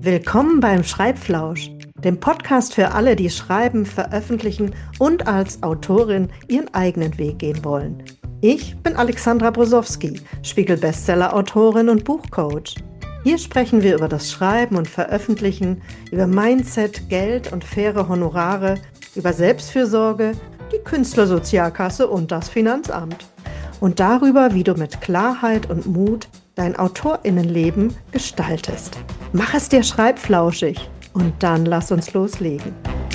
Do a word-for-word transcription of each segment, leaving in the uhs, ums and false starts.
Willkommen beim Schreibflausch, dem Podcast für alle, die schreiben, veröffentlichen und als Autorin ihren eigenen Weg gehen wollen. Ich bin Alexandra Brosowski, Spiegel-Bestseller-Autorin und Buchcoach. Hier sprechen wir über das Schreiben und Veröffentlichen, über Mindset, Geld und faire Honorare, über Selbstfürsorge, die Künstlersozialkasse und das Finanzamt. Und darüber, wie du mit Klarheit und Mut dein AutorInnenleben gestaltest. Mach es dir schreibflauschig und dann lass uns loslegen.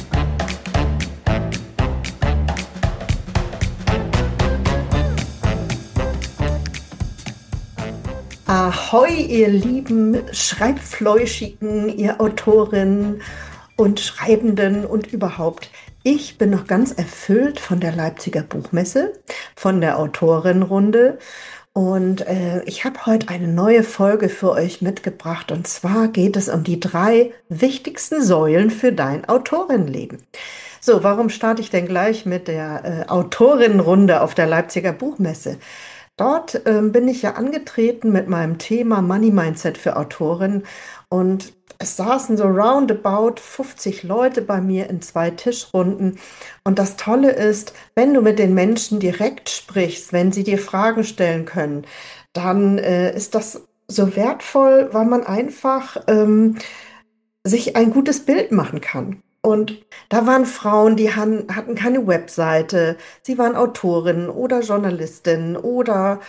Ahoi, ihr lieben Schreibflauschigen, ihr Autorinnen und Schreibenden und überhaupt. Ich bin noch ganz erfüllt von der Leipziger Buchmesse, von der Autorinnenrunde. Und äh, ich habe heute eine neue Folge für euch mitgebracht. Und zwar geht es um die drei wichtigsten Säulen für dein Autorinnenleben. So, warum starte ich denn gleich mit der äh, Autorinnenrunde auf der Leipziger Buchmesse? Dort ähm, bin ich ja angetreten mit meinem Thema Money Mindset für Autorinnen. Und es saßen so roundabout fünfzig Leute bei mir in zwei Tischrunden. Und das Tolle ist, wenn du mit den Menschen direkt sprichst, wenn sie dir Fragen stellen können, dann äh, ist das so wertvoll, weil man einfach ähm, sich ein gutes Bild machen kann. Und da waren Frauen, die han, hatten keine Webseite, sie waren Autorinnen oder Journalistinnen oder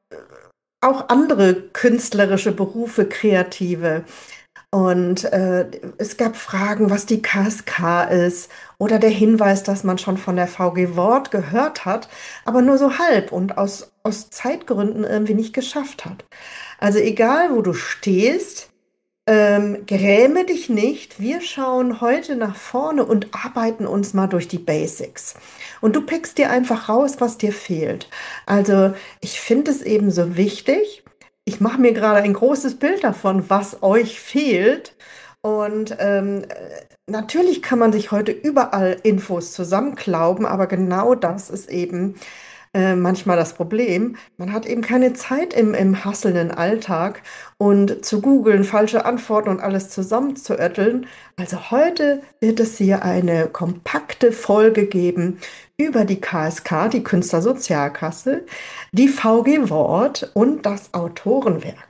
auch andere künstlerische Berufe, Kreative. Und äh, es gab Fragen, was die K S K ist oder der Hinweis, dass man schon von der V G Wort gehört hat, aber nur so halb und aus, aus Zeitgründen irgendwie nicht geschafft hat. Also egal, wo du stehst, ähm, gräme dich nicht. Wir schauen heute nach vorne und arbeiten uns mal durch die Basics. Und du pickst dir einfach raus, was dir fehlt. Also ich finde es eben so wichtig. Ich mache mir gerade ein großes Bild davon, was euch fehlt. Und ähm, natürlich kann man sich heute überall Infos zusammenklauben, aber genau das ist eben äh, manchmal das Problem. Man hat eben keine Zeit im, im hasselnden Alltag und zu googeln, falsche Antworten und alles zusammenzuötteln. Also heute wird es hier eine kompakte Folge geben über die K S K, die Künstlersozialkasse, die V G Wort und das Autorenwerk.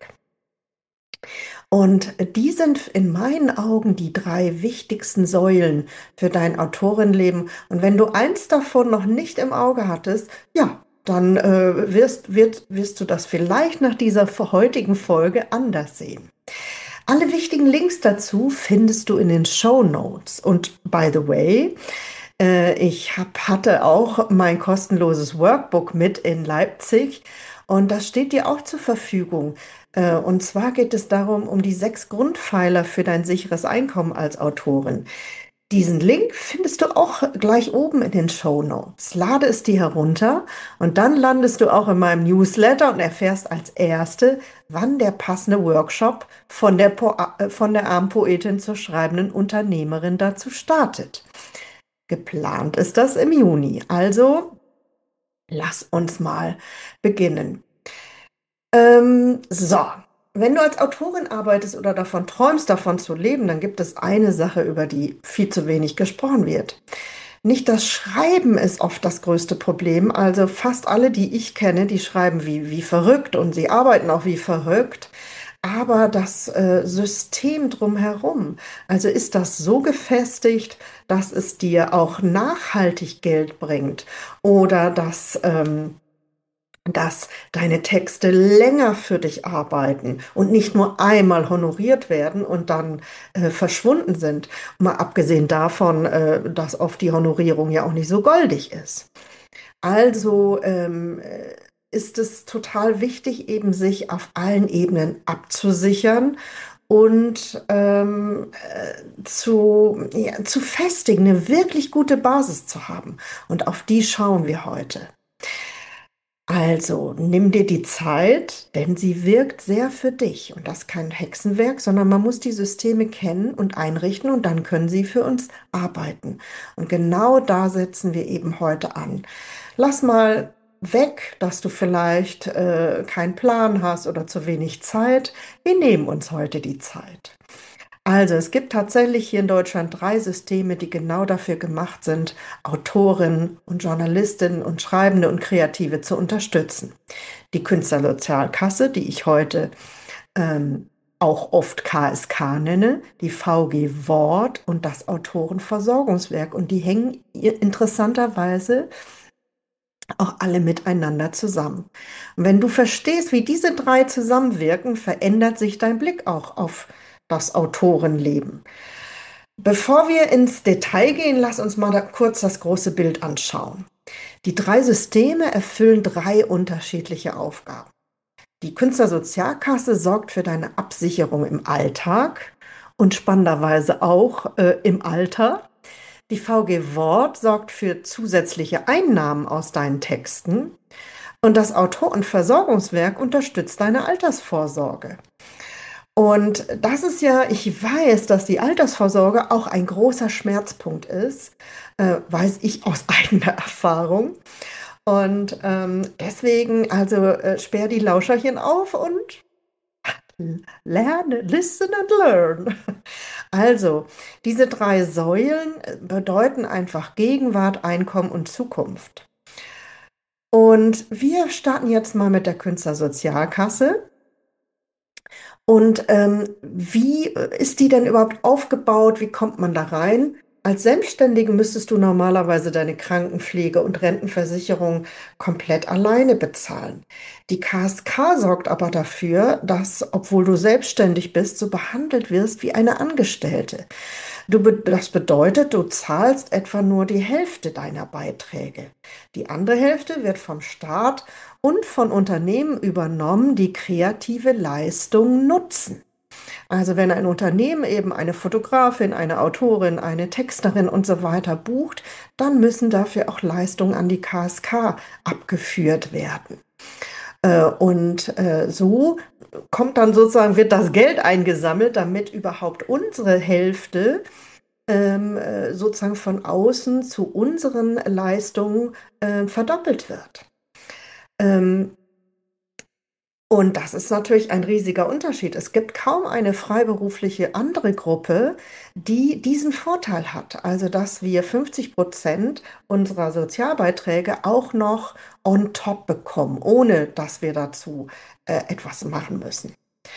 Und die sind in meinen Augen die drei wichtigsten Säulen für dein Autorenleben. Und wenn du eins davon noch nicht im Auge hattest, ja, dann äh, wirst, wird, wirst du das vielleicht nach dieser heutigen Folge anders sehen. Alle wichtigen Links dazu findest du in den Show Notes. Und by the way, äh, ich hab, hatte auch mein kostenloses Workbook mit in Leipzig und das steht dir auch zur Verfügung. Äh, und zwar geht es darum, um die sechs Grundpfeiler für dein sicheres Einkommen als Autorin. Diesen Link findest du auch gleich oben in den Show Notes. Lade es dir herunter und dann landest du auch in meinem Newsletter und erfährst als Erste, wann der passende Workshop von der, po äh, von der armen Poetin zur schreibenden Unternehmerin dazu startet. Geplant ist das im Juni. Also lass uns mal beginnen. Ähm, so, wenn du als Autorin arbeitest oder davon träumst, davon zu leben, dann gibt es eine Sache, über die viel zu wenig gesprochen wird. Nicht das Schreiben ist oft das größte Problem. Also fast alle, die ich kenne, die schreiben wie, wie verrückt und sie arbeiten auch wie verrückt. Aber das äh, System drumherum, also ist das so gefestigt, dass es dir auch nachhaltig Geld bringt oder dass ähm, dass deine Texte länger für dich arbeiten und nicht nur einmal honoriert werden und dann äh, verschwunden sind. Mal abgesehen davon, äh, dass oft die Honorierung ja auch nicht so goldig ist. Also ähm, äh, ist es total wichtig, eben sich auf allen Ebenen abzusichern und ähm, äh, zu, ja, zu festigen, eine wirklich gute Basis zu haben. Und auf die schauen wir heute. Also, nimm dir die Zeit, denn sie wirkt sehr für dich. Und das ist kein Hexenwerk, sondern man muss die Systeme kennen und einrichten und dann können sie für uns arbeiten. Und genau da setzen wir eben heute an. Lass mal weg, dass du vielleicht äh, keinen Plan hast oder zu wenig Zeit. Wir nehmen uns heute die Zeit. Also, es gibt tatsächlich hier in Deutschland drei Systeme, die genau dafür gemacht sind, Autorinnen und Journalistinnen und Schreibende und Kreative zu unterstützen. Die Künstlersozialkasse, die ich heute ähm, auch oft K S K nenne, die V G Wort und das Autorenversorgungswerk. Und die hängen interessanterweise auch alle miteinander zusammen. Und wenn du verstehst, wie diese drei zusammenwirken, verändert sich dein Blick auch auf das Autorenleben. Bevor wir ins Detail gehen, lass uns mal da kurz das große Bild anschauen. Die drei Systeme erfüllen drei unterschiedliche Aufgaben. Die Künstlersozialkasse sorgt für deine Absicherung im Alltag und spannenderweise auch äh, im Alter. Die V G Wort sorgt für zusätzliche Einnahmen aus deinen Texten und das Autorenversorgungswerk unterstützt deine Altersvorsorge. Und das ist ja, ich weiß, dass die Altersvorsorge auch ein großer Schmerzpunkt ist, äh, weiß ich aus eigener Erfahrung. Und ähm, deswegen, also äh, sperr die Lauscherchen auf und lerne, listen and learn. Also, diese drei Säulen äh, bedeuten einfach Gegenwart, Einkommen und Zukunft. Und wir starten jetzt mal mit der Künstlersozialkasse. Und ähm, wie äh, ist die denn überhaupt aufgebaut? Wie kommt man da rein? Als Selbstständige müsstest du normalerweise deine Krankenpflege und Rentenversicherung komplett alleine bezahlen. Die K S K sorgt aber dafür, dass, obwohl du selbstständig bist, so behandelt wirst wie eine Angestellte. Du, be- das bedeutet, du zahlst etwa nur die Hälfte deiner Beiträge. Die andere Hälfte wird vom Staat und von Unternehmen übernommen, die kreative Leistung nutzen. Also wenn ein Unternehmen eben eine Fotografin, eine Autorin, eine Texterin und so weiter bucht, dann müssen dafür auch Leistungen an die K S K abgeführt werden. Äh, und äh, so kommt dann sozusagen, wird das Geld eingesammelt, damit überhaupt unsere Hälfte ähm, äh, sozusagen von außen zu unseren Leistungen äh, verdoppelt wird. Ähm, und das ist natürlich ein riesiger Unterschied. Es gibt kaum eine freiberufliche andere Gruppe, die diesen Vorteil hat. Also, dass wir fünfzig Prozent unserer Sozialbeiträge auch noch on top bekommen, ohne dass wir dazu äh, etwas machen müssen.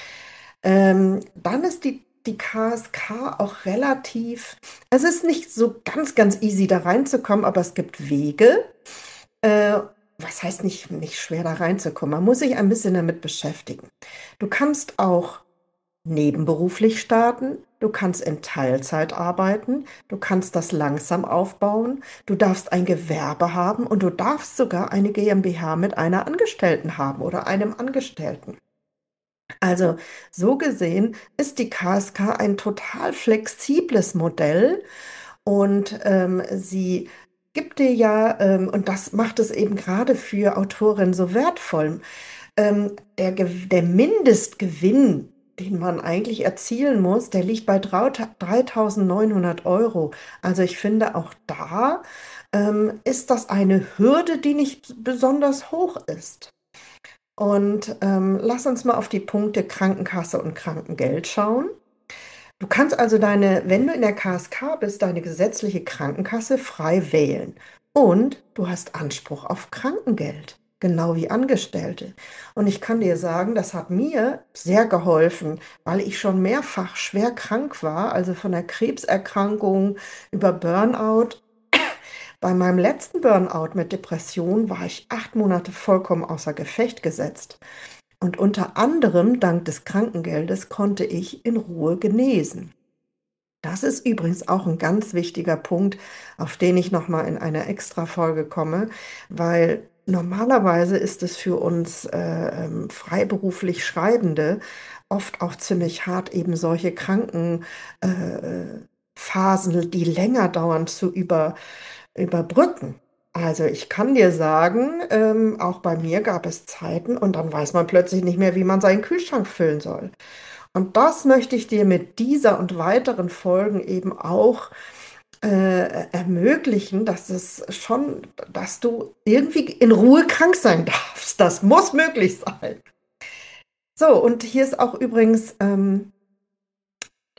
Ähm, dann ist die, die K S K auch relativ, es ist nicht so ganz, ganz easy da reinzukommen, aber es gibt Wege. Äh, Was heißt nicht, nicht schwer da reinzukommen? Man muss sich ein bisschen damit beschäftigen. Du kannst auch nebenberuflich starten, du kannst in Teilzeit arbeiten, du kannst das langsam aufbauen, du darfst ein Gewerbe haben und du darfst sogar eine GmbH mit einer Angestellten haben oder einem Angestellten. Also so gesehen ist die K S K ein total flexibles Modell und ähm, sie gibt dir ja, ähm, und das macht es eben gerade für Autorinnen so wertvoll, ähm, der, Ge- der Mindestgewinn, den man eigentlich erzielen muss, der liegt bei dreitausendneunhundert Euro. Also ich finde, auch da ähm, ist das eine Hürde, die nicht besonders hoch ist. Und ähm, lass uns mal auf die Punkte Krankenkasse und Krankengeld schauen. Du kannst also deine, wenn du in der K S K bist, deine gesetzliche Krankenkasse frei wählen. Und du hast Anspruch auf Krankengeld, genau wie Angestellte. Und ich kann dir sagen, das hat mir sehr geholfen, weil ich schon mehrfach schwer krank war, also von der Krebserkrankung über Burnout. Bei meinem letzten Burnout mit Depression war ich acht Monate vollkommen außer Gefecht gesetzt. Und unter anderem dank des Krankengeldes konnte ich in Ruhe genesen. Das ist übrigens auch ein ganz wichtiger Punkt, auf den ich nochmal in einer Extra-Folge komme, weil normalerweise ist es für uns äh, ähm, freiberuflich Schreibende oft auch ziemlich hart, eben solche Krankenphasen, äh, Phasen, die länger dauern, zu über, überbrücken. Also ich kann dir sagen, ähm, auch bei mir gab es Zeiten und dann weiß man plötzlich nicht mehr, wie man seinen Kühlschrank füllen soll. Und das möchte ich dir mit dieser und weiteren Folgen eben auch äh, ermöglichen, dass es schon, dass du irgendwie in Ruhe krank sein darfst. Das muss möglich sein. So, und hier ist auch übrigens ähm,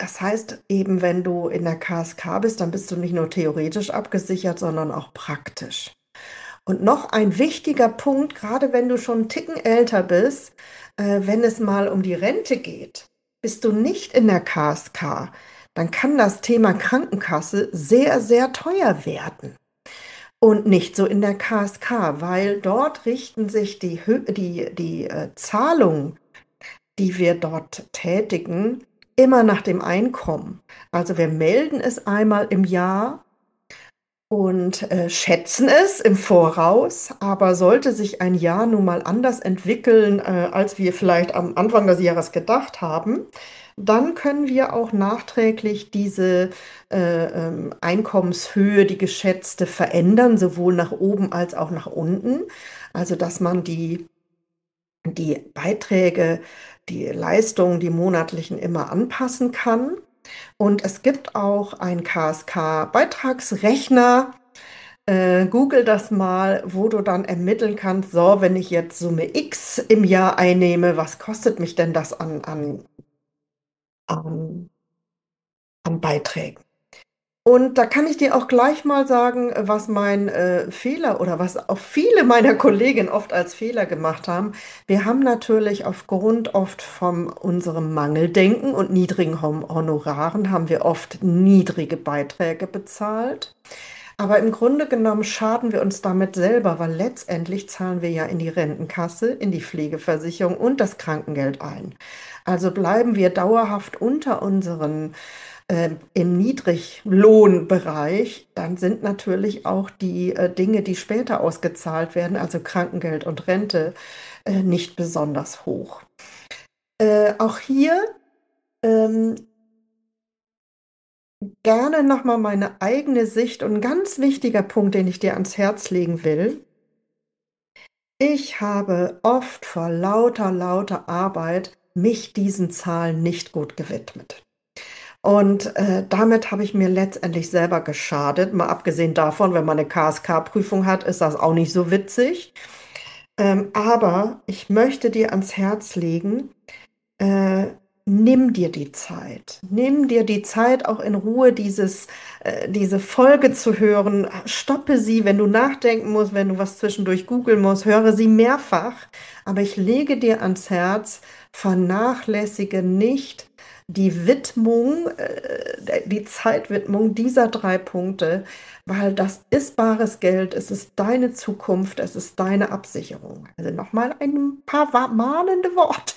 Das heißt eben, wenn du in der K S K bist, dann bist du nicht nur theoretisch abgesichert, sondern auch praktisch. Und noch ein wichtiger Punkt, gerade wenn du schon einen Ticken älter bist, äh, wenn es mal um die Rente geht, bist du nicht in der K S K, dann kann das Thema Krankenkasse sehr, sehr teuer werden. Und nicht so in der K S K, weil dort richten sich die, Hö- die, die äh, Zahlungen, die wir dort tätigen, immer nach dem Einkommen. Also wir melden es einmal im Jahr und äh, schätzen es im Voraus, aber sollte sich ein Jahr nun mal anders entwickeln, äh, als wir vielleicht am Anfang des Jahres gedacht haben, dann können wir auch nachträglich diese äh, ähm, Einkommenshöhe, die geschätzte, verändern, sowohl nach oben als auch nach unten. Also dass man die, die Beiträge, die Leistungen, die monatlichen immer anpassen kann. Und es gibt auch einen K S K-Beitragsrechner. Äh, Google das mal, wo du dann ermitteln kannst, so, wenn ich jetzt Summe X im Jahr einnehme, was kostet mich denn das an, an, an, an Beiträgen? Und da kann ich dir auch gleich mal sagen, was mein äh, Fehler oder was auch viele meiner Kolleginnen oft als Fehler gemacht haben. Wir haben natürlich aufgrund oft von unserem Mangeldenken und niedrigen Hon- Honoraren haben wir oft niedrige Beiträge bezahlt. Aber im Grunde genommen schaden wir uns damit selber, weil letztendlich zahlen wir ja in die Rentenkasse, in die Pflegeversicherung und das Krankengeld ein. Also bleiben wir dauerhaft unter unseren äh, im Niedriglohnbereich, dann sind natürlich auch die äh, Dinge, die später ausgezahlt werden, also Krankengeld und Rente, äh, nicht besonders hoch. Äh, auch hier ähm, gerne nochmal meine eigene Sicht und ein ganz wichtiger Punkt, den ich dir ans Herz legen will. Ich habe oft vor lauter, lauter Arbeit mich diesen Zahlen nicht gut gewidmet. Und äh, damit habe ich mir letztendlich selber geschadet. Mal abgesehen davon, wenn man eine K S K-Prüfung hat, ist das auch nicht so witzig. Ähm, aber ich möchte dir ans Herz legen, äh, nimm dir die Zeit. Nimm dir die Zeit, auch in Ruhe dieses, äh, diese Folge zu hören. Stoppe sie, wenn du nachdenken musst, wenn du was zwischendurch googeln musst, höre sie mehrfach. Aber ich lege dir ans Herz, vernachlässige nicht die Widmung, äh, die Zeitwidmung dieser drei Punkte, weil das ist bares Geld, es ist deine Zukunft, es ist deine Absicherung. Also nochmal ein paar wa- mahnende Worte.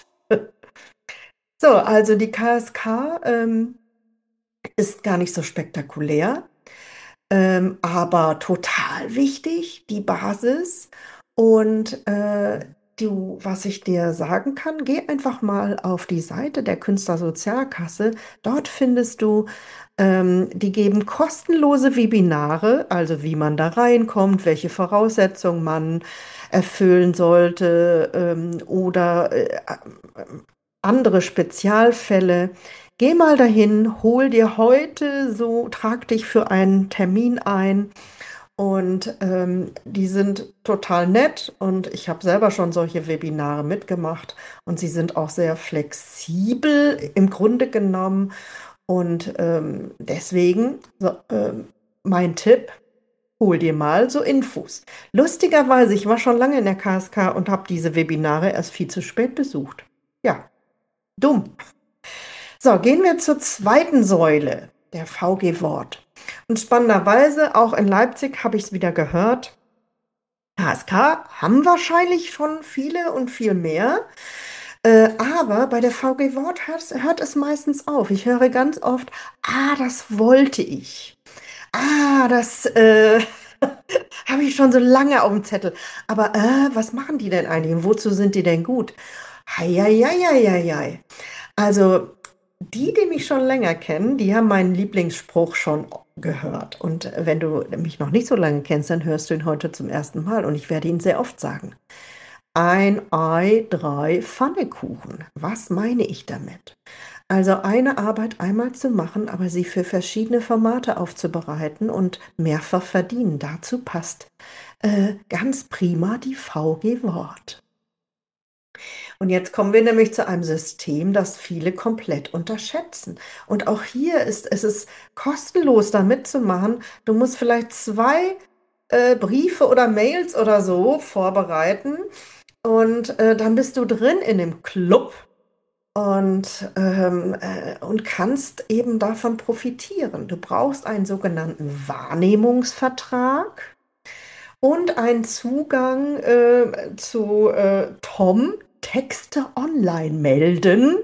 So, also die K S K ähm, ist gar nicht so spektakulär, ähm, aber total wichtig, die Basis. Und äh, du, was ich dir sagen kann, geh einfach mal auf die Seite der Künstlersozialkasse. Dort findest du, ähm, die geben kostenlose Webinare, also wie man da reinkommt, welche Voraussetzungen man erfüllen sollte, ähm, oder äh, andere Spezialfälle. Geh mal dahin, hol dir heute so, trag dich für einen Termin ein und ähm, die sind total nett und ich habe selber schon solche Webinare mitgemacht und sie sind auch sehr flexibel im Grunde genommen und ähm, deswegen so, ähm, mein Tipp, hol dir mal so Infos. Lustigerweise, ich war schon lange in der K S K und habe diese Webinare erst viel zu spät besucht. Ja, dumm. So, gehen wir zur zweiten Säule, der V G Wort. Und spannenderweise, auch in Leipzig habe ich es wieder gehört, K S K haben wahrscheinlich schon viele und viel mehr, äh, aber bei der V G Wort hört, hört es meistens auf. Ich höre ganz oft, ah, das wollte ich. Ah, das äh, habe ich schon so lange auf dem Zettel. Aber äh, was machen die denn eigentlich und wozu sind die denn gut? Heieieiei. Also, die, die mich schon länger kennen, die haben meinen Lieblingsspruch schon gehört. Und wenn du mich noch nicht so lange kennst, dann hörst du ihn heute zum ersten Mal. Und ich werde ihn sehr oft sagen. Ein Ei, drei Pfannekuchen. Was meine ich damit? Also eine Arbeit einmal zu machen, aber sie für verschiedene Formate aufzubereiten und mehrfach verdienen. Dazu passt äh, ganz prima die V G Wort. Und jetzt kommen wir nämlich zu einem System, das viele komplett unterschätzen. Und auch hier ist es ist kostenlos, da mitzumachen. Du musst vielleicht zwei äh, Briefe oder Mails oder so vorbereiten und äh, dann bist du drin in dem Club und, ähm, äh, und kannst eben davon profitieren. Du brauchst einen sogenannten Wahrnehmungsvertrag und einen Zugang äh, zu äh, Tom, Texte online melden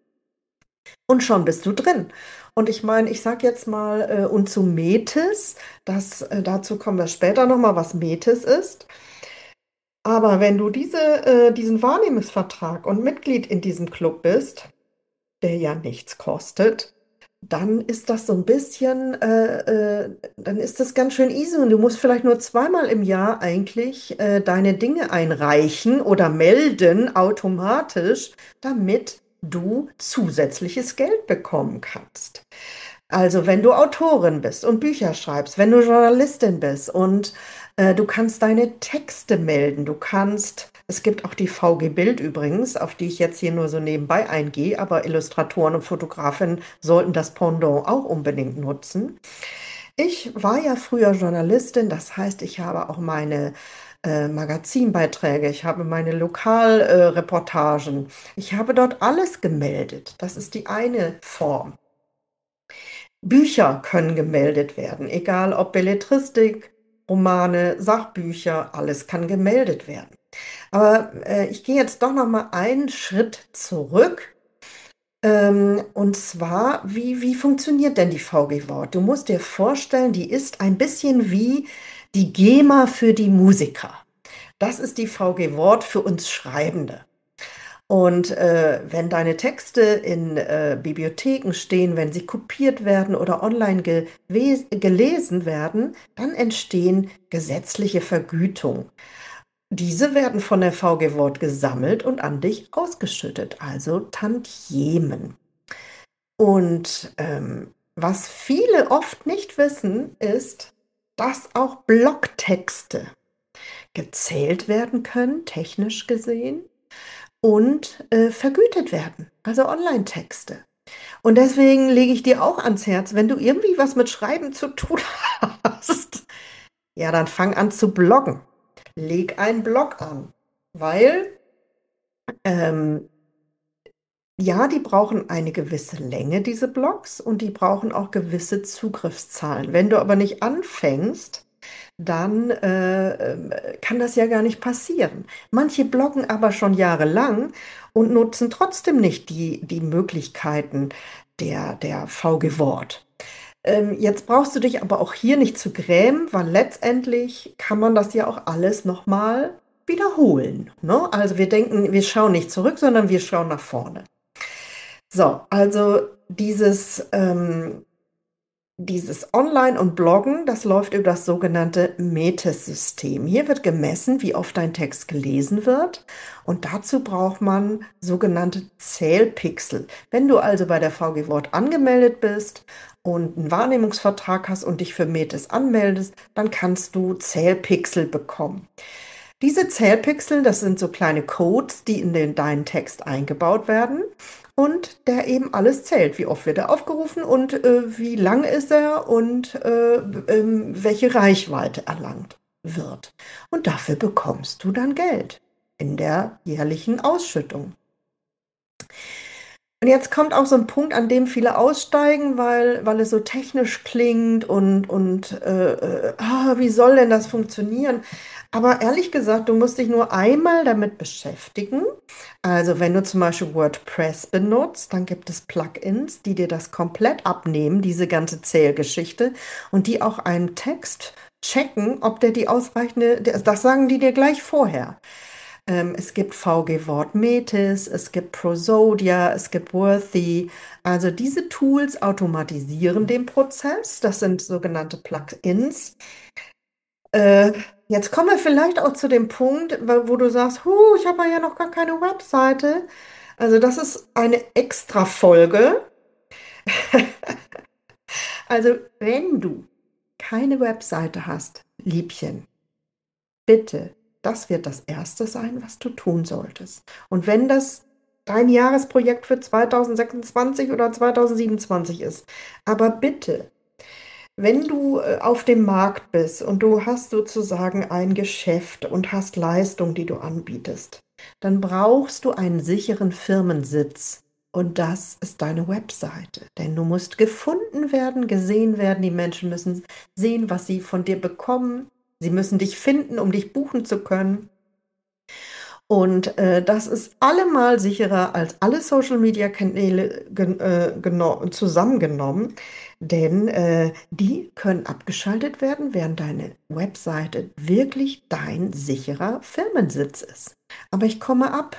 und schon bist du drin. Und ich meine, ich sage jetzt mal, äh, und zu Metis, das, äh, dazu kommen wir später nochmal, was Metis ist. Aber wenn du diese, äh, diesen Wahrnehmungsvertrag und Mitglied in diesem Club bist, der ja nichts kostet, dann ist das so ein bisschen, äh, äh, dann ist das ganz schön easy und du musst vielleicht nur zweimal im Jahr eigentlich äh, deine Dinge einreichen oder melden automatisch, damit du zusätzliches Geld bekommen kannst. Also wenn du Autorin bist und Bücher schreibst, wenn du Journalistin bist und äh, du kannst deine Texte melden, du kannst, es gibt auch die V G Bild übrigens, auf die ich jetzt hier nur so nebenbei eingehe, aber Illustratoren und Fotografen sollten das Pendant auch unbedingt nutzen. Ich war ja früher Journalistin, das heißt, ich habe auch meine äh, Magazinbeiträge, ich habe meine Lokalreportagen, äh, Reportagen. Ich habe dort alles gemeldet. Das ist die eine Form. Bücher können gemeldet werden, egal ob Belletristik, Romane, Sachbücher, alles kann gemeldet werden. Aber äh, ich gehe jetzt doch noch mal einen Schritt zurück. Ähm, und zwar, wie, wie funktioniert denn die V G Wort? Du musst dir vorstellen, die ist ein bisschen wie die GEMA für die Musiker. Das ist die V G Wort für uns Schreibende. Und äh, wenn deine Texte in äh, Bibliotheken stehen, wenn sie kopiert werden oder online gewe- gelesen werden, dann entstehen gesetzliche Vergütungen. Diese werden von der V G Wort gesammelt und an dich ausgeschüttet, also Tantiemen. Und ähm, was viele oft nicht wissen, ist, dass auch Blogtexte gezählt werden können, technisch gesehen und äh, vergütet werden, also Online-Texte. Und deswegen lege ich dir auch ans Herz, wenn du irgendwie was mit Schreiben zu tun hast, ja, dann fang an zu bloggen. Leg einen Blog an, weil ähm, ja, die brauchen eine gewisse Länge, diese Blogs, und die brauchen auch gewisse Zugriffszahlen. Wenn du aber nicht anfängst, dann äh, ähm, kann das ja gar nicht passieren. Manche bloggen aber schon jahrelang und nutzen trotzdem nicht die, die Möglichkeiten der, der V G Wort. Ähm, jetzt brauchst du dich aber auch hier nicht zu grämen, weil letztendlich kann man das ja auch alles nochmal wiederholen. Ne? Also wir denken, wir schauen nicht zurück, sondern wir schauen nach vorne. So, also dieses, ähm, dieses Online und Bloggen, das läuft über das sogenannte Metis-System. Hier wird gemessen, wie oft dein Text gelesen wird. Und dazu braucht man sogenannte Zählpixel. Wenn du also bei der V G Wort angemeldet bist und einen Wahrnehmungsvertrag hast und dich für Metis anmeldest, dann kannst du Zählpixel bekommen. Diese Zählpixel, das sind so kleine Codes, die in den, deinen Text eingebaut werden und der eben alles zählt. Wie oft wird er aufgerufen und äh, wie lang ist er und äh, ähm, welche Reichweite erlangt wird. Und dafür bekommst du dann Geld in der jährlichen Ausschüttung. Und jetzt kommt auch so ein Punkt, an dem viele aussteigen, weil, weil es so technisch klingt und, und äh, äh, ah, wie soll denn das funktionieren? Aber ehrlich gesagt, du musst dich nur einmal damit beschäftigen. Also wenn du zum Beispiel WordPress benutzt, dann gibt es Plugins, die dir das komplett abnehmen, diese ganze Zählgeschichte, und die auch einen Text checken, ob der die ausreichende, das sagen die dir gleich vorher. Ähm, es gibt V G Wort Metis, es gibt Prosodia, es gibt Worthy. Also diese Tools automatisieren den Prozess. Das sind sogenannte Plugins. Äh, Jetzt kommen wir vielleicht auch zu dem Punkt, wo wo du sagst, huh, ich habe ja noch gar keine Webseite. Also das ist eine extra Folge. Also wenn du keine Webseite hast, Liebchen, bitte. Das wird das Erste sein, was du tun solltest. Und wenn das dein Jahresprojekt für zweitausendsechsundzwanzig oder zweitausendsiebenundzwanzig ist, aber bitte, wenn du äh, auf dem Markt bist und du hast sozusagen ein Geschäft und hast Leistung, die du anbietest, dann brauchst du einen sicheren Firmensitz. Und das ist deine Webseite. Denn du musst gefunden werden, gesehen werden. Die Menschen müssen sehen, was sie von dir bekommen. Sie müssen dich finden, um dich buchen zu können. Und äh, das ist allemal sicherer als alle Social-Media-Kanäle gen äh, geno zusammengenommen, denn äh, die können abgeschaltet werden, während deine Webseite wirklich dein sicherer Firmensitz ist. Aber ich komme ab.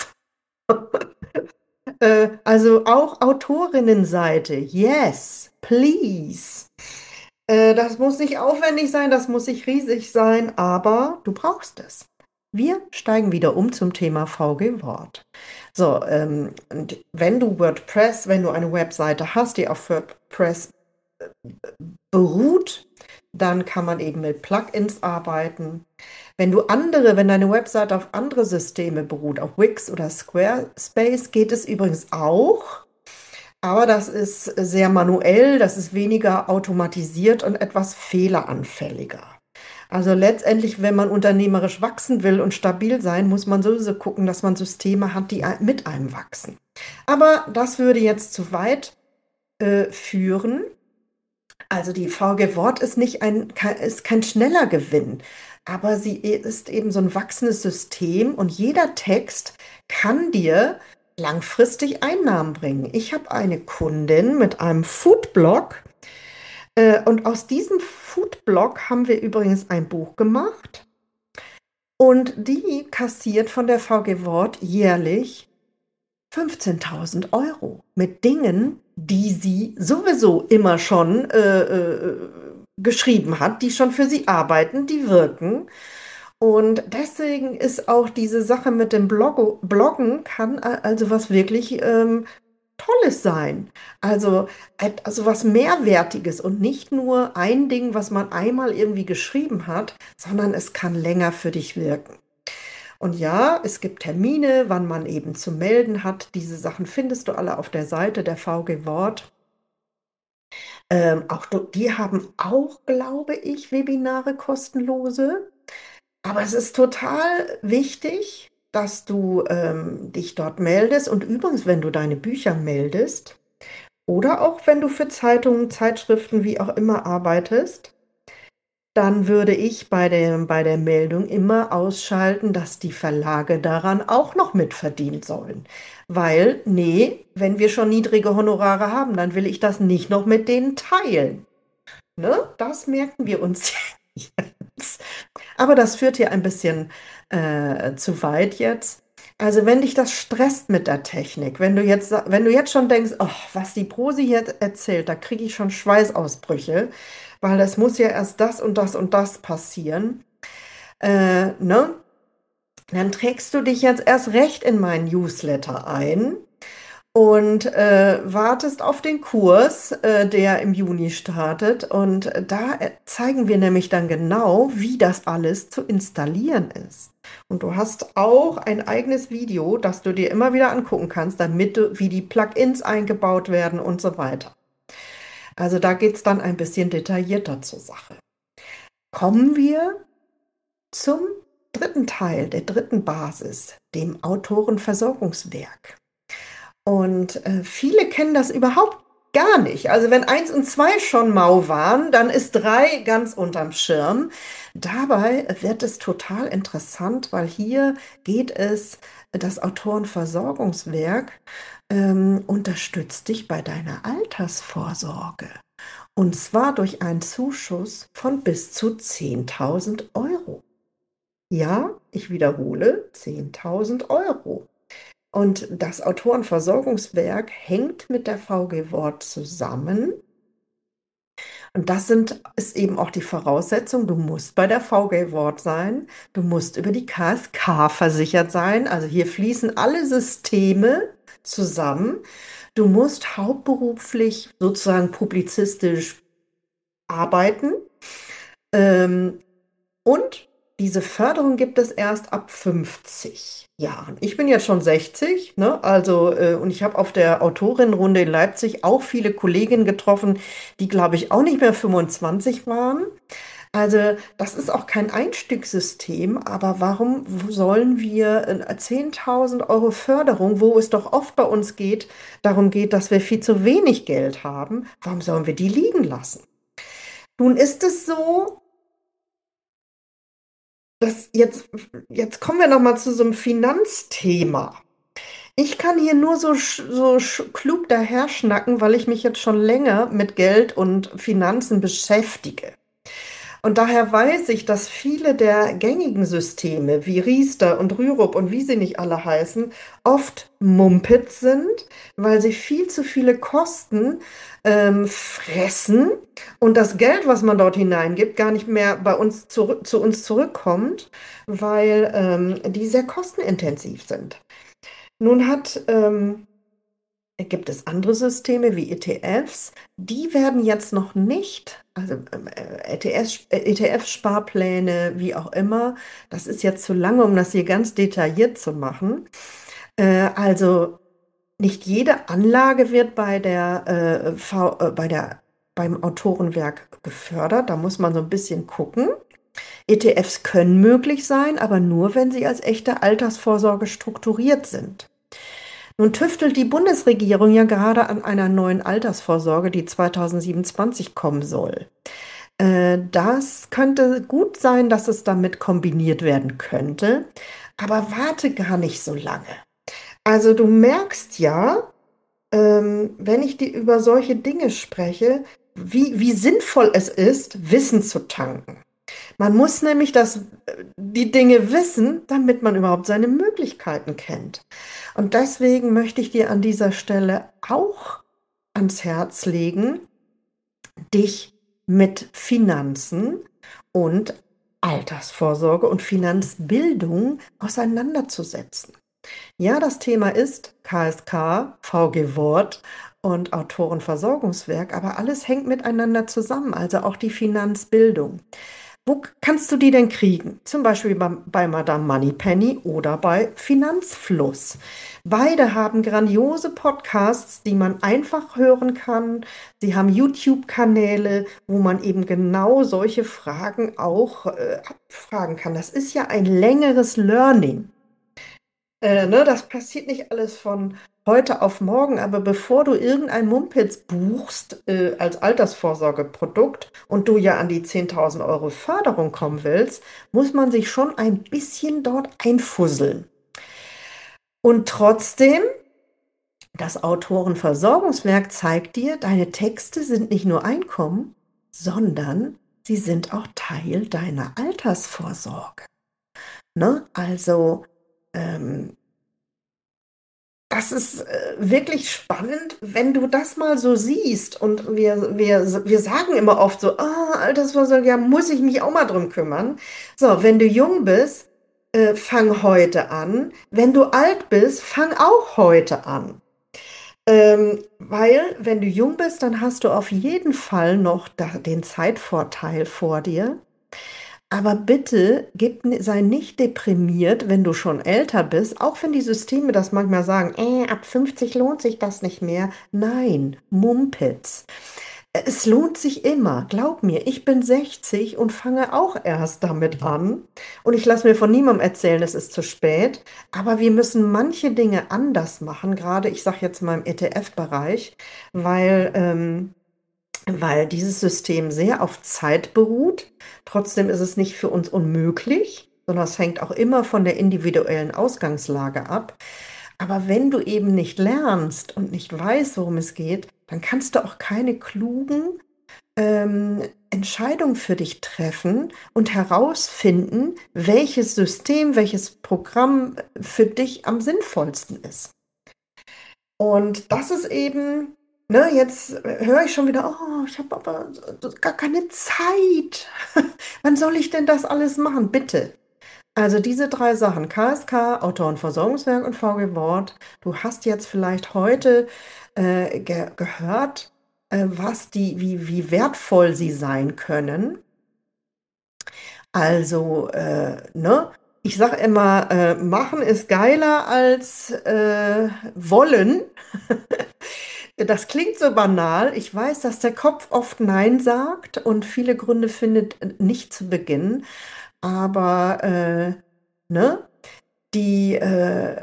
Äh, also auch Autorinnenseite. Yes, please. Äh, das muss nicht aufwendig sein, das muss nicht riesig sein, aber du brauchst es. Wir steigen wieder um zum Thema V G Wort. So, ähm, und wenn du WordPress, wenn du eine Webseite hast, die auf WordPress beruht, dann kann man eben mit Plugins arbeiten. Wenn du andere, wenn deine Webseite auf andere Systeme beruht, auf Wix oder Squarespace, geht es übrigens auch. Aber das ist sehr manuell, das ist weniger automatisiert und etwas fehleranfälliger. Also letztendlich, wenn man unternehmerisch wachsen will und stabil sein, muss man sowieso gucken, dass man Systeme hat, die mit einem wachsen. Aber das würde jetzt zu weit äh, führen. Also die V G Wort ist nicht ein, ist kein schneller Gewinn, aber sie ist eben so ein wachsendes System und jeder Text kann dir langfristig Einnahmen bringen. Ich habe eine Kundin mit einem Foodblog äh, und aus diesem Foodblog haben wir übrigens ein Buch gemacht und die kassiert von der V G Wort jährlich fünfzehntausend Euro mit Dingen, die sie sowieso immer schon äh, äh, geschrieben hat, die schon für sie arbeiten, die wirken. Und deswegen ist auch diese Sache mit dem Bloggo Bloggen kann a- also was wirklich ähm, Tolles sein. Also, et- also was Mehrwertiges und nicht nur ein Ding, was man einmal irgendwie geschrieben hat, sondern es kann länger für dich wirken. Und ja, es gibt Termine, wann man eben zu melden hat. Diese Sachen findest du alle auf der Seite der V G Wort. Ähm, auch do- die haben auch, glaube ich, Webinare kostenlose. Aber es ist total wichtig, dass du ähm, dich dort meldest. Und übrigens, wenn du deine Bücher meldest oder auch wenn du für Zeitungen, Zeitschriften, wie auch immer arbeitest, dann würde ich bei der, bei der Meldung immer ausschalten, dass die Verlage daran auch noch mitverdienen sollen. Weil, nee, wenn wir schon niedrige Honorare haben, dann will ich das nicht noch mit denen teilen. Ne? Das merken wir uns jetzt. Aber das führt hier ein bisschen äh, zu weit jetzt. Also wenn dich das stresst mit der Technik, wenn du jetzt, wenn du jetzt schon denkst, oh, was die Prosi hier erzählt, da kriege ich schon Schweißausbrüche, weil es muss ja erst das und das und das passieren, äh, ne? Dann trägst du dich jetzt erst recht in meinen Newsletter ein und äh, wartest auf den Kurs, äh, der im Juni startet. Und äh, da äh, zeigen wir nämlich dann genau, wie das alles zu installieren ist. Und du hast auch ein eigenes Video, das du dir immer wieder angucken kannst, damit du, wie die Plugins eingebaut werden und so weiter. Also da geht es dann ein bisschen detaillierter zur Sache. Kommen wir zum dritten Teil, der dritten Basis, dem Autorenversorgungswerk. Und äh, viele kennen das überhaupt gar nicht. Also wenn eins und zwei schon mau waren, dann ist drei ganz unterm Schirm. Dabei wird es total interessant, weil hier geht es, das Autorenversorgungswerk ähm, unterstützt dich bei deiner Altersvorsorge. Und zwar durch einen Zuschuss von bis zu zehntausend Euro. Ja, ich wiederhole, zehntausend Euro. Und das Autorenversorgungswerk hängt mit der V G Wort zusammen. Und das sind, ist eben auch die Voraussetzung, du musst bei der V G Wort sein, du musst über die K S K versichert sein. Also hier fließen alle Systeme zusammen. Du musst hauptberuflich sozusagen publizistisch arbeiten. Ähm, und diese Förderung gibt es erst ab fünfzig Jahren. Ich bin jetzt schon sechzig, ne? Also, äh, und ich habe auf der Autorinnenrunde in Leipzig auch viele Kolleginnen getroffen, die, glaube ich, auch nicht mehr fünfundzwanzig waren. Also, das ist auch kein Einstiegssystem, aber warum sollen wir äh, zehntausend Euro Förderung, wo es doch oft bei uns geht, darum geht, dass wir viel zu wenig Geld haben, warum sollen wir die liegen lassen? Nun ist es so, dass jetzt, jetzt kommen wir noch mal zu so einem Finanzthema. Ich kann hier nur so, sch- so sch- klug daherschnacken, weil ich mich jetzt schon länger mit Geld und Finanzen beschäftige. Und daher weiß ich, dass viele der gängigen Systeme wie Riester und Rürup und wie sie nicht alle heißen, oft Mumpitz sind, weil sie viel zu viele Kosten ähm, fressen und das Geld, was man dort hineingibt, gar nicht mehr bei uns zurück, zu uns zurückkommt, weil ähm, die sehr kostenintensiv sind. Nun hat ähm, gibt es andere Systeme wie E T Fs, die werden jetzt noch nicht, also ähm, äh, E T F, äh, E T F-Sparpläne, wie auch immer, das ist jetzt zu lange, um das hier ganz detailliert zu machen. Äh, also nicht jede Anlage wird bei der, äh, v, äh, bei der, beim Autorenwerk gefördert, da muss man so ein bisschen gucken. E T Fs können möglich sein, aber nur, wenn sie als echte Altersvorsorge strukturiert sind. Nun tüftelt die Bundesregierung ja gerade an einer neuen Altersvorsorge, die zweitausendsiebenundzwanzig kommen soll. Äh, das könnte gut sein, dass es damit kombiniert werden könnte, aber warte gar nicht so lange. Also du merkst ja, ähm, wenn ich dir über solche Dinge spreche, wie, wie sinnvoll es ist, Wissen zu tanken. Man muss nämlich das, die Dinge wissen, damit man überhaupt seine Möglichkeiten kennt. Und deswegen möchte ich dir an dieser Stelle auch ans Herz legen, dich mit Finanzen und Altersvorsorge und Finanzbildung auseinanderzusetzen. Ja, das Thema ist K S K, V G Wort und Autorenversorgungswerk, aber alles hängt miteinander zusammen, also auch die Finanzbildung. Wo kannst du die denn kriegen? Zum Beispiel bei, bei Madame Moneypenny oder bei Finanzfluss. Beide haben grandiose Podcasts, die man einfach hören kann. Sie haben YouTube-Kanäle, wo man eben genau solche Fragen auch äh, abfragen kann. Das ist ja ein längeres Learning. Äh, ne, das passiert nicht alles von heute auf morgen, aber bevor du irgendein Mumpitz buchst äh, als Altersvorsorgeprodukt und du ja an die zehntausend Euro Förderung kommen willst, muss man sich schon ein bisschen dort einfusseln. Und trotzdem, das Autorenversorgungswerk zeigt dir, deine Texte sind nicht nur Einkommen, sondern sie sind auch Teil deiner Altersvorsorge. Ne? Also, ähm, das ist äh, wirklich spannend, wenn du das mal so siehst. Und wir, wir, wir sagen immer oft so, ah, Altersvorsorge, ja, muss ich mich auch mal drum kümmern. So, wenn du jung bist, äh, fang heute an. Wenn du alt bist, fang auch heute an. Ähm, weil, wenn du jung bist, dann hast du auf jeden Fall noch da, den Zeitvorteil vor dir. Aber bitte gib, ni- sei nicht deprimiert, wenn du schon älter bist, auch wenn die Systeme das manchmal sagen, äh, ab fünfzig lohnt sich das nicht mehr. Nein, Mumpitz. Es lohnt sich immer, glaub mir, ich bin sechzig und fange auch erst damit an. Und ich lasse mir von niemandem erzählen, es ist zu spät. Aber wir müssen manche Dinge anders machen, gerade ich sage jetzt mal im E T F-Bereich, weil ähm, weil dieses System sehr auf Zeit beruht. Trotzdem ist es nicht für uns unmöglich, sondern es hängt auch immer von der individuellen Ausgangslage ab. Aber wenn du eben nicht lernst und nicht weißt, worum es geht, dann kannst du auch keine klugen ähm, Entscheidungen für dich treffen und herausfinden, welches System, welches Programm für dich am sinnvollsten ist. Und das ist eben, ne, jetzt höre ich schon wieder, oh, ich habe aber gar keine Zeit. Wann soll ich denn das alles machen? Bitte. Also diese drei Sachen, K S K, Autorenversorgungswerk und V G Wort. Du hast jetzt vielleicht heute äh, ge gehört, äh, was die, wie, wie wertvoll sie sein können. Also, äh, ne? Ich sage immer, äh, machen ist geiler als äh, wollen. Das klingt so banal. Ich weiß, dass der Kopf oft Nein sagt und viele Gründe findet, äh, nicht zu beginnen. Aber, äh, ne? Die, äh,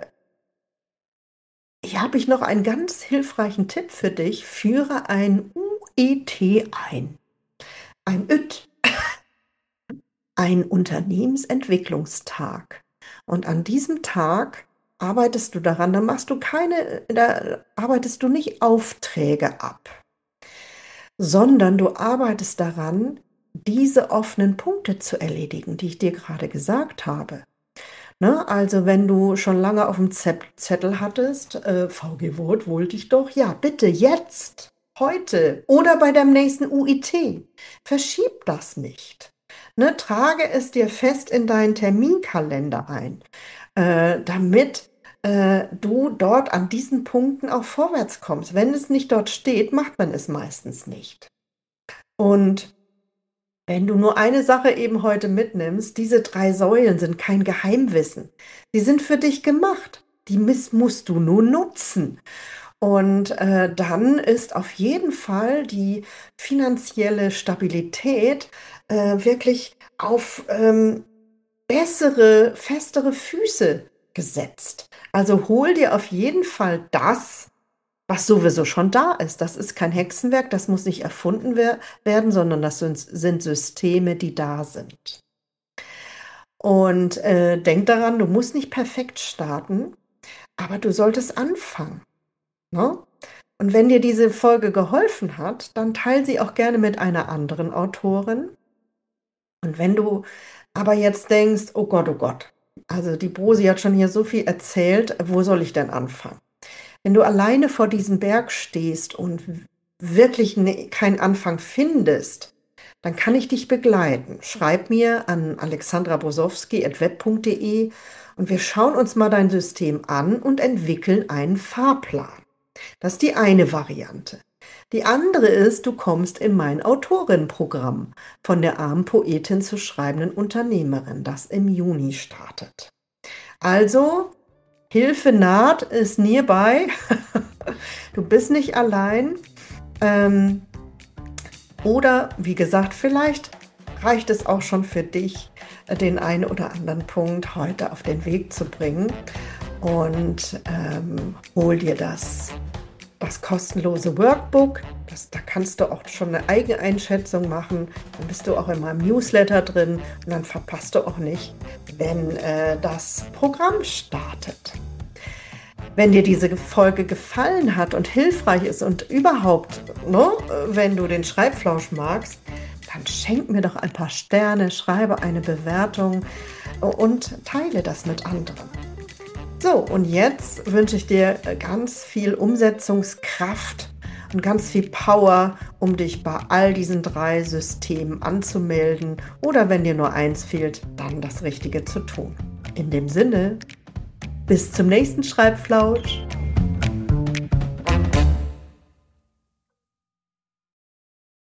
hier habe ich noch einen ganz hilfreichen Tipp für dich. Führe ein U E T ein. Ein Ü T. Ein Unternehmensentwicklungstag. Und an diesem Tag arbeitest du daran, da machst du keine, da arbeitest du nicht Aufträge ab, sondern du arbeitest daran, diese offenen Punkte zu erledigen, die ich dir gerade gesagt habe. Ne? Also wenn du schon lange auf dem Zett- Zettel hattest, äh, V G Wort wollte ich doch, ja, bitte jetzt, heute oder bei deinem nächsten U I T. Verschieb das nicht. Ne? Trage es dir fest in deinen Terminkalender ein, äh, damit äh, du dort an diesen Punkten auch vorwärts kommst. Wenn es nicht dort steht, macht man es meistens nicht. Und wenn du nur eine Sache eben heute mitnimmst, diese drei Säulen sind kein Geheimwissen. Die sind für dich gemacht. Die miss- musst du nur nutzen. Und äh, dann ist auf jeden Fall die finanzielle Stabilität äh, wirklich auf ähm, bessere, festere Füße gesetzt. Also hol dir auf jeden Fall das, was sowieso schon da ist. Das ist kein Hexenwerk, das muss nicht erfunden wer werden, sondern das sind, sind Systeme, die da sind. Und äh, denk daran, du musst nicht perfekt starten, aber du solltest anfangen. Ne? Und wenn dir diese Folge geholfen hat, dann teile sie auch gerne mit einer anderen Autorin. Und wenn du aber jetzt denkst, oh Gott, oh Gott, also die Brosi hat schon hier so viel erzählt, wo soll ich denn anfangen? Wenn du alleine vor diesem Berg stehst und wirklich ne, keinen Anfang findest, dann kann ich dich begleiten. Schreib mir an alexandra bosowski at web punkt de und wir schauen uns mal dein System an und entwickeln einen Fahrplan. Das ist die eine Variante. Die andere ist, du kommst in mein Autorinnenprogramm von der armen Poetin zur schreibenden Unternehmerin, das im Juni startet. Also, Hilfe naht, ist nearby. Du bist nicht allein. Ähm, oder, wie gesagt, vielleicht reicht es auch schon für dich, den einen oder anderen Punkt heute auf den Weg zu bringen. Und ähm, hol dir das das kostenlose Workbook. Das, da kannst du auch schon eine Eigeneinschätzung machen. Dann bist du auch in meinem Newsletter drin und dann verpasst du auch nicht, wenn äh, das Programm startet. Wenn dir diese Folge gefallen hat und hilfreich ist und überhaupt, ne, wenn du den Schreibflausch magst, dann schenk mir doch ein paar Sterne, schreibe eine Bewertung und teile das mit anderen. So, und jetzt wünsche ich dir ganz viel Umsetzungskraft und ganz viel Power, um dich bei all diesen drei Systemen anzumelden oder wenn dir nur eins fehlt, dann das Richtige zu tun. In dem Sinne, bis zum nächsten Schreibflausch.